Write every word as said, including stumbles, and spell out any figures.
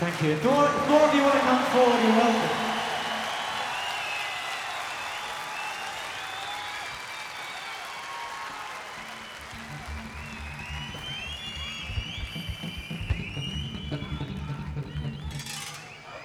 Thank you. If more, if more of you want to come forward, you're welcome.